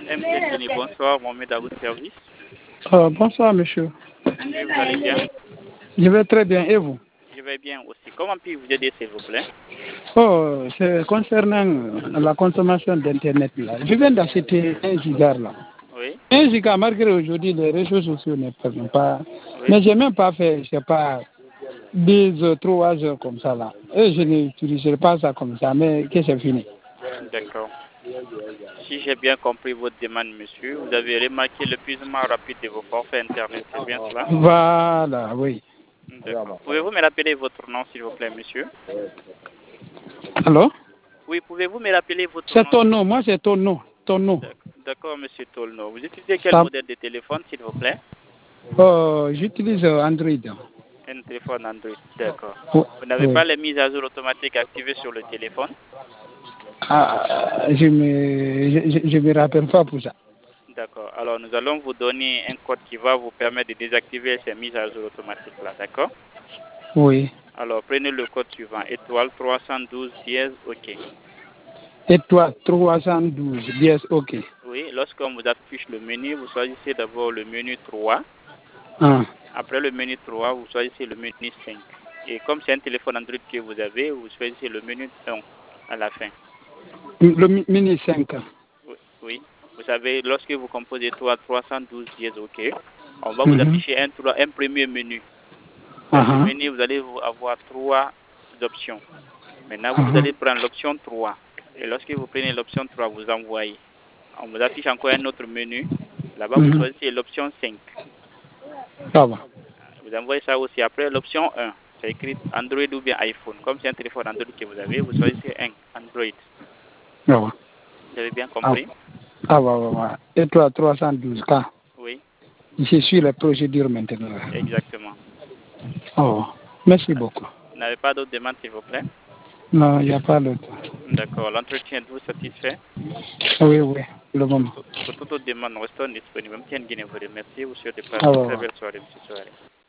MC Tony, bonsoir, Mohamed à votre service. Bonsoir, monsieur. Oui, vous allez bien? Je vais très bien. Et vous? Je vais bien aussi. Comment puis-je vous aider, s'il vous plaît? C'est concernant la consommation d'Internet. Je viens d'acheter 1 giga là. Oui, 1 giga, malgré aujourd'hui, les réseaux sociaux ne permettent pas. oui, Mais je n'ai même pas fait, je sais pas, 2 heures, 3 heures comme ça là. Et je n'utiliserai pas ça comme ça, mais que c'est fini. d'accord. Si j'ai bien compris votre demande, monsieur, vous avez remarqué l'épuisement rapide de vos forfaits Internet, c'est bien cela? Voilà, oui. D'accord. Pouvez-vous me rappeler votre nom, s'il vous plaît, monsieur? Alors? Oui, pouvez-vous me rappeler votre C'est nom, ton s'il vous nom, moi c'est ton nom. Ton nom. plaît? D'accord, monsieur Tolno. Vous utilisez quel Ça, modèle de téléphone, s'il vous plaît? j'utilise Android. Un téléphone Android, d'accord. Oh, Vous n'avez oui. pas les mises à jour automatiques activées sur le téléphone? Je me rappelle pas pour ça. D'accord. Alors, nous allons vous donner un code qui va vous permettre de désactiver ces mises à jour automatiques-là, d'accord? Oui. Alors, prenez le code suivant, étoile 312 dièse, OK. Étoile 312, yes, ok. Oui, lorsqu'on vous affiche le menu, vous choisissez d'abord le menu 3. Ah. Après le menu 3, vous choisissez le menu 5. Et comme c'est un téléphone Android que vous avez, vous choisissez le menu 1 à la fin. Le mini 5. Oui, oui. Vous savez, lorsque vous composez étoile 312 dièse, OK, on va vous Mhm. afficher un premier menu. Dans ce Ah, menu, vous allez avoir 3 options. Maintenant, vous ah, allez prendre l'option 3. Et lorsque vous prenez l'option 3, vous envoyez. On vous affiche encore un autre menu. Là-bas, vous mhm. choisissez l'option 5. Ça va. Vous envoyez ça aussi. Après, l'option 1, c'est écrit Android ou bien iPhone. Comme c'est un téléphone Android que vous avez, vous choisissez un Android. Ça va. Vous avez bien Ah, compris? va. Étoile 312 K. Oui, Je suis la procédure maintenant. exactement. Oh, merci beaucoup. Vous n'avez pas d'autres demandes, s'il vous plaît? Non, il n'y a pas d'autre. D'accord. L'entretien êtes-vous satisfait? Oui, oui, le moment. Pour toute autre demande, restons disponibles. Même si vous remercie, vous souhaitez passer Ah, une va, très va. belle soirée, M. Soirée.